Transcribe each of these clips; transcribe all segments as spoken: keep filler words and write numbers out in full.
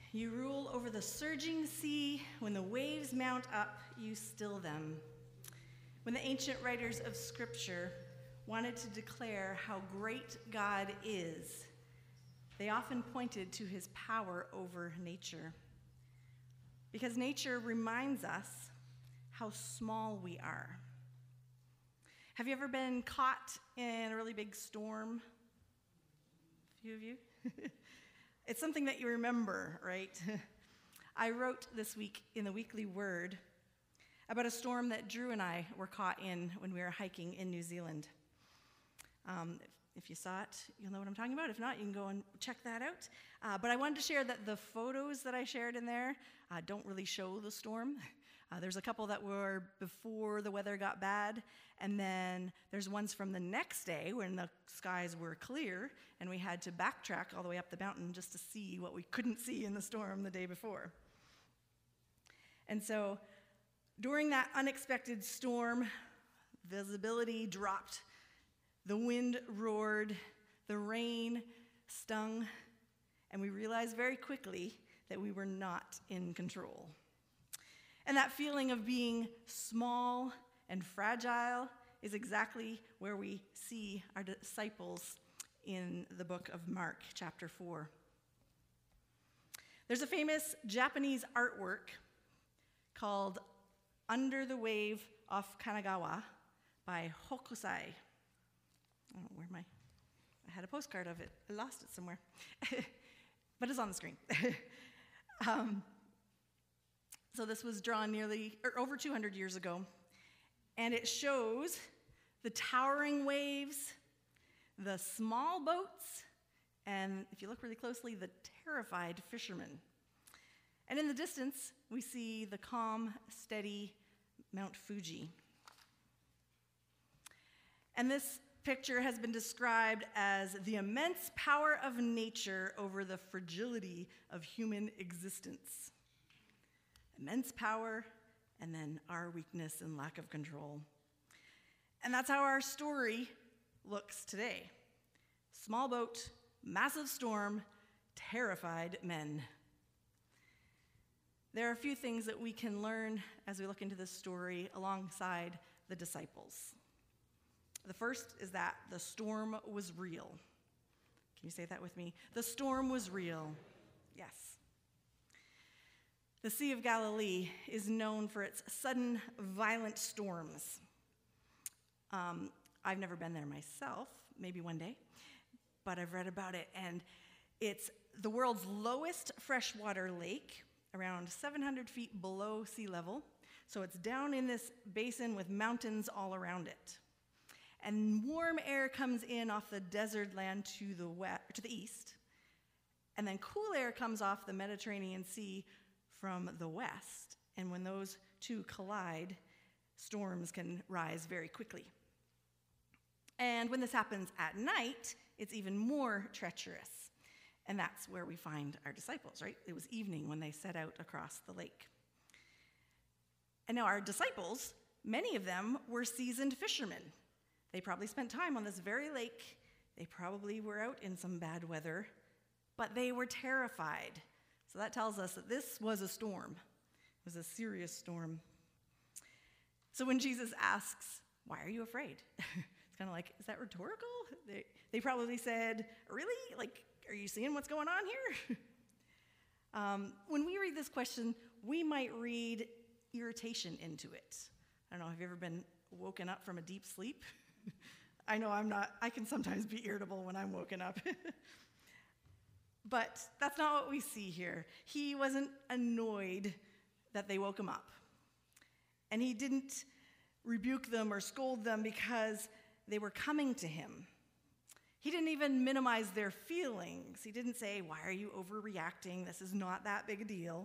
You rule over the surging sea. When the waves mount up, you still them. When the ancient writers of Scripture wanted to declare how great God is, they often pointed to his power over nature. Because nature reminds us how small we are. Have you ever been caught in a really big storm? A few of you? It's something that you remember, right? I wrote this week in the Weekly Word about a storm that Drew and I were caught in when we were hiking in New Zealand. Um, if, if you saw it, you'll know what I'm talking about. If not, you can go and check that out. Uh, but I wanted to share that the photos that I shared in there uh, don't really show the storm. Uh, there's a couple that were before the weather got bad, and then there's ones from the next day when the skies were clear, and we had to backtrack all the way up the mountain just to see what we couldn't see in the storm the day before. And so during that unexpected storm, visibility dropped, the wind roared, the rain stung, and we realized very quickly that we were not in control. And that feeling of being small and fragile is exactly where we see our disciples in the book of Mark, chapter four. There's a famous Japanese artwork called Under the Wave off Kanagawa by Hokusai. I don't know where my, I had a postcard of it. I lost it somewhere. But it's on the screen. um, So this was drawn nearly, or over two hundred years ago, and it shows the towering waves, the small boats, and if you look really closely, the terrified fishermen. And in the distance, we see the calm, steady Mount Fuji. And this picture has been described as the immense power of nature over the fragility of human existence. Immense power, and then our weakness and lack of control. And that's how our story looks today. Small boat, massive storm, terrified men. There are a few things that we can learn as we look into this story alongside the disciples. The first is that the storm was real. Can you say that with me? The storm was real. Yes. The Sea of Galilee is known for its sudden, violent storms. Um, I've never been there myself, maybe one day, but I've read about it, and it's the world's lowest freshwater lake, around seven hundred feet below sea level, so it's down in this basin with mountains all around it. And warm air comes in off the desert land to the west, to the east, and then cool air comes off the Mediterranean Sea from the west, and when those two collide, storms can rise very quickly. And when this happens at night, it's even more treacherous, and that's where we find our disciples, right? It was evening when they set out across the lake. And now our disciples, many of them were seasoned fishermen. They probably spent time on this very lake. They probably were out in some bad weather, but they were terrified. So that tells us that this was a storm. It was a serious storm. So when Jesus asks, "Why are you afraid?" It's kind of like, is that rhetorical? They, they probably said, "Really? Like, are you seeing what's going on here?" um, when we read this question, we might read irritation into it. I don't know, have you ever been woken up from a deep sleep? I know I'm not, I can sometimes be irritable when I'm woken up. But that's not what we see here. He wasn't annoyed that they woke him up. And he didn't rebuke them or scold them because they were coming to him. He didn't even minimize their feelings. He didn't say, "Why are you overreacting? This is not that big a deal."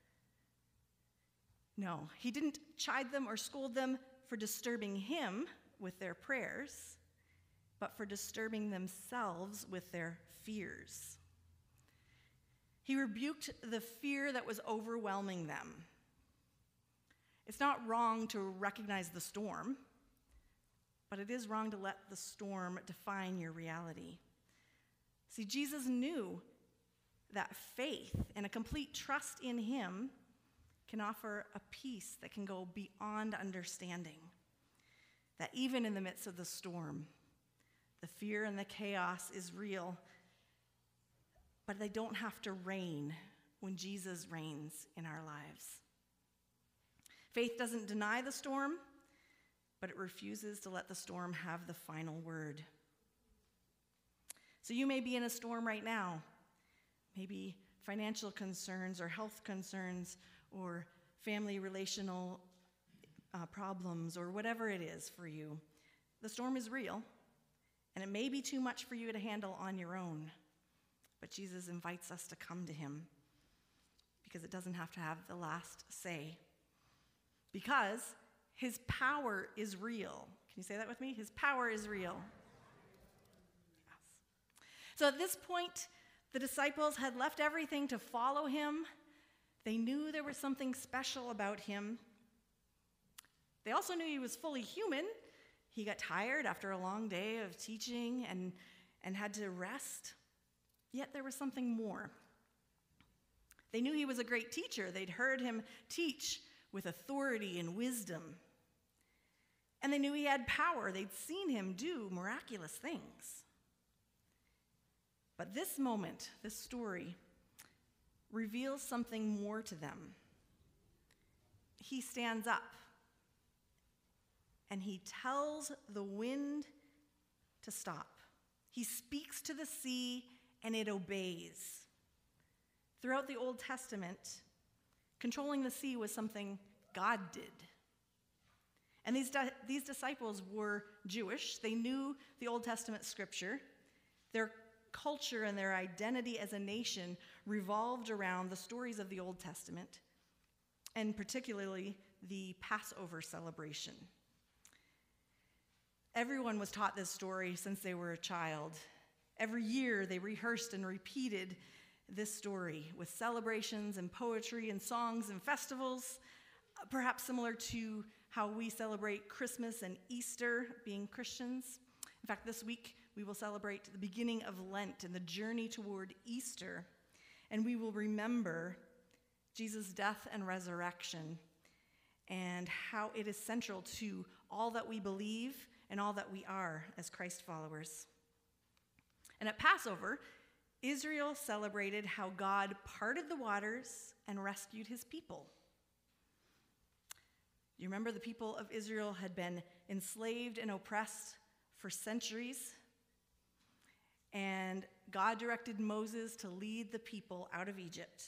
No, he didn't chide them or scold them for disturbing him with their prayers, but for disturbing themselves with their fears. He rebuked the fear that was overwhelming them. It's not wrong to recognize the storm, but it is wrong to let the storm define your reality. See, Jesus knew that faith and a complete trust in him can offer a peace that can go beyond understanding. That even in the midst of the storm, the fear and the chaos is real, but they don't have to reign when Jesus reigns in our lives. Faith doesn't deny the storm, but it refuses to let the storm have the final word. So you may be in a storm right now, maybe financial concerns or health concerns or family relational uh, problems or whatever it is for you. The storm is real, and it may be too much for you to handle on your own, but Jesus invites us to come to him because it doesn't have to have the last say. Because his power is real. Can you say that with me? His power is real. Yes. So at this point, the disciples had left everything to follow him. They knew there was something special about him. They also knew he was fully human. He got tired after a long day of teaching and, and had to rest. Yet there was something more. They knew he was a great teacher. They'd heard him teach with authority and wisdom. And they knew he had power. They'd seen him do miraculous things. But this moment, this story, reveals something more to them. He stands up and he tells the wind to stop. He speaks to the sea and it obeys. Throughout the Old Testament, controlling the sea was something God did. And these, di- these disciples were Jewish. They knew the Old Testament scripture. Their culture and their identity as a nation revolved around the stories of the Old Testament, and particularly the Passover celebration. Everyone was taught this story since they were a child. Every year they rehearsed and repeated this story with celebrations and poetry and songs and festivals, perhaps similar to how we celebrate Christmas and Easter, being Christians. In fact, this week we will celebrate the beginning of Lent and the journey toward Easter, and we will remember Jesus' death and resurrection and how it is central to all that we believe and all that we are as Christ followers. And at Passover, Israel celebrated how God parted the waters and rescued his people. You remember the people of Israel had been enslaved and oppressed for centuries, and God directed Moses to lead the people out of Egypt.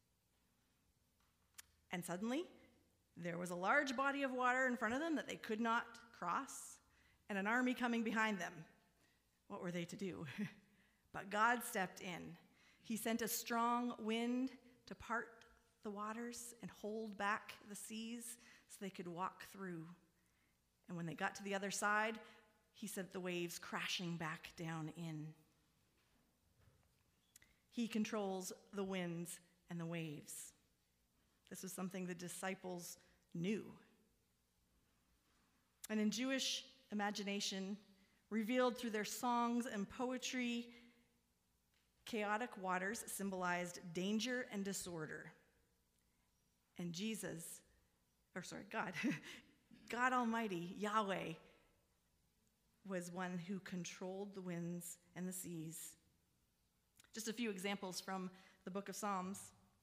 And suddenly, there was a large body of water in front of them that they could not cross, and an army coming behind them. What were they to do? But God stepped in. He sent a strong wind to part the waters and hold back the seas so they could walk through. And when they got to the other side, he sent the waves crashing back down in. He controls the winds and the waves. This was something the disciples knew. And in Jewish imagination, revealed through their songs and poetry, chaotic waters symbolized danger and disorder. And Jesus, or sorry, God, God Almighty, Yahweh, was one who controlled the winds and the seas. Just a few examples from the book of Psalms.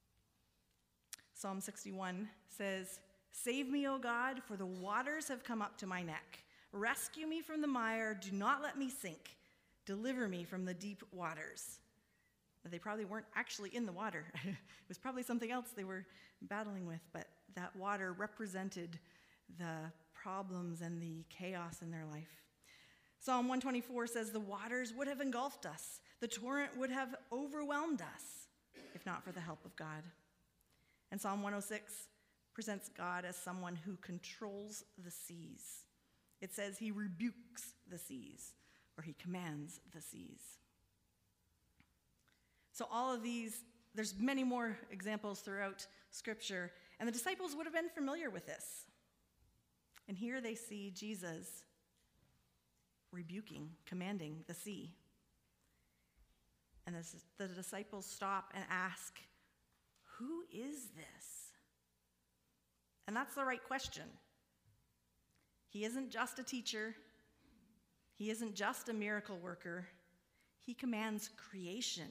Psalm sixty-one says, "Save me, O God, for the waters have come up to my neck. Rescue me from the mire. Do not let me sink. Deliver me from the deep waters." They probably weren't actually in the water. It was probably something else they were battling with, but that water represented the problems and the chaos in their life. Psalm one twenty-four says, "The waters would have engulfed us. The torrent would have overwhelmed us, if not for the help of God." And Psalm one oh six presents God as someone who controls the seas. It says he rebukes the seas, or he commands the seas. So all of these, there's many more examples throughout Scripture, and the disciples would have been familiar with this. And here they see Jesus rebuking, commanding the sea. And the, the disciples stop and ask, "Who is this?" And that's the right question. He isn't just a teacher. He isn't just a miracle worker. He commands creation.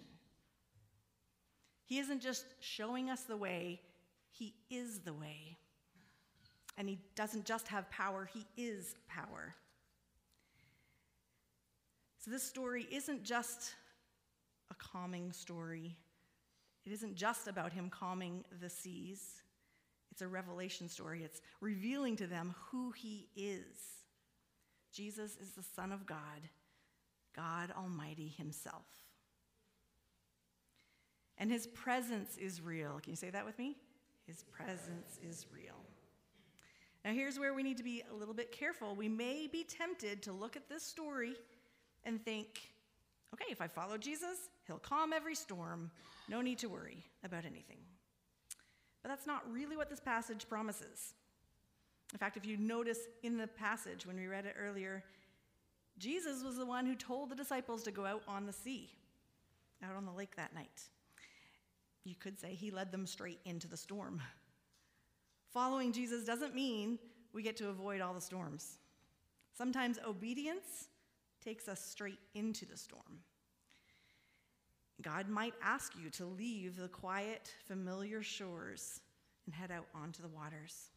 He isn't just showing us the way, he is the way. And he doesn't just have power, he is power. So this story isn't just a calming story. It isn't just about him calming the seas. It's a revelation story. It's revealing to them who he is. Jesus is the Son of God, God Almighty himself. And his presence is real. Can you say that with me? His presence is real. Now here's where we need to be a little bit careful. We may be tempted to look at this story and think, okay, if I follow Jesus, he'll calm every storm. No need to worry about anything. But that's not really what this passage promises. In fact, if you notice in the passage when we read it earlier, Jesus was the one who told the disciples to go out on the sea, out on the lake that night. You could say he led them straight into the storm. Following Jesus doesn't mean we get to avoid all the storms. Sometimes obedience takes us straight into the storm. God might ask you to leave the quiet, familiar shores and head out onto the waters.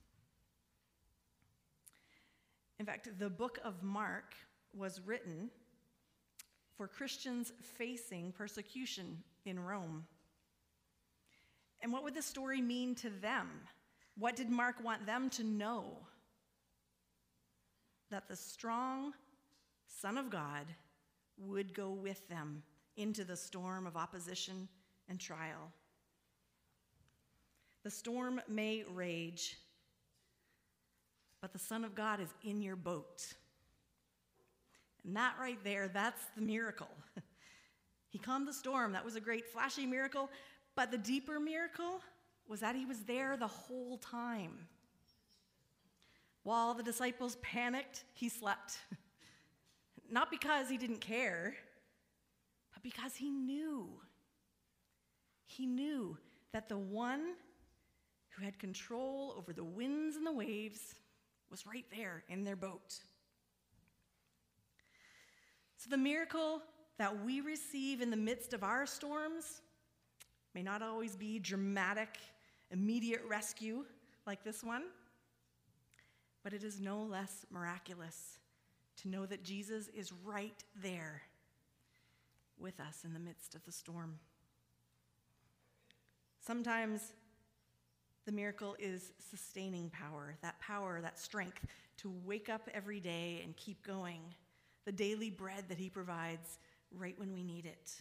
In fact, the book of Mark was written for Christians facing persecution in Rome. And what would this story mean to them? What did Mark want them to know? That the strong Son of God would go with them into the storm of opposition and trial. The storm may rage, but the Son of God is in your boat. And that right there, that's the miracle. He calmed the storm. That was a great flashy miracle. But the deeper miracle was that he was there the whole time. While the disciples panicked, he slept. Not because he didn't care, but because he knew. He knew that the one who had control over the winds and the waves was right there in their boat. So the miracle that we receive in the midst of our storms may not always be dramatic, immediate rescue like this one, but it is no less miraculous to know that Jesus is right there with us in the midst of the storm. Sometimes the miracle is sustaining power, that power, that strength to wake up every day and keep going, the daily bread that he provides right when we need it.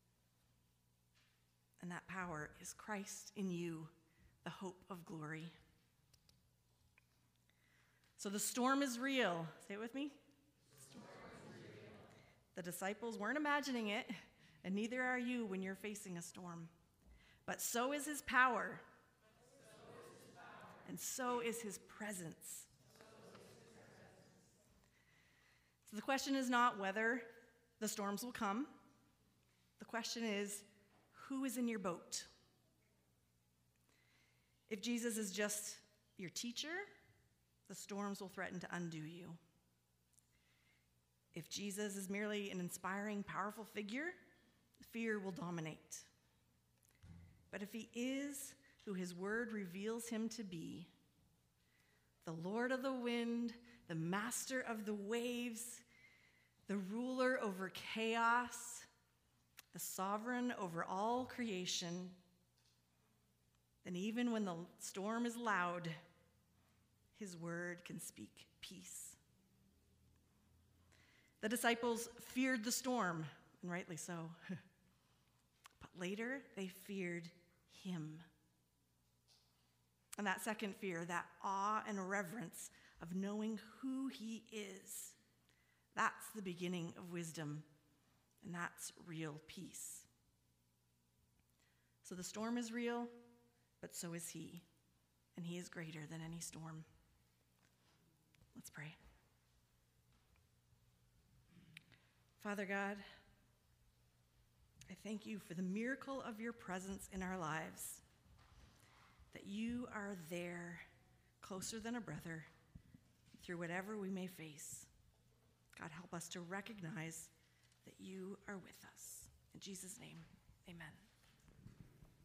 And that power is Christ in you, the hope of glory. So the storm is real. Say it with me. The storm is real. The disciples weren't imagining it, and neither are you when you're facing a storm. But so is his power. So is his power. And so is his presence. So, is his presence. So the question is not whether the storms will come. The question is, who is in your boat? If Jesus is just your teacher, the storms will threaten to undo you. If Jesus is merely an inspiring, powerful figure, fear will dominate. But if he is who his word reveals him to be, the Lord of the wind, the master of the waves, the ruler over chaos, the sovereign over all creation, then even when the storm is loud, his word can speak peace. The disciples feared the storm, and rightly so. But later, they feared him. And that second fear, that awe and reverence of knowing who he is, that's the beginning of wisdom, and that's real peace. So the storm is real, but so is he, and he is greater than any storm. Let's pray. Father God, I thank you for the miracle of your presence in our lives, that you are there, closer than a brother, through whatever we may face. God, help us to recognize that you are with us. In Jesus' name, amen.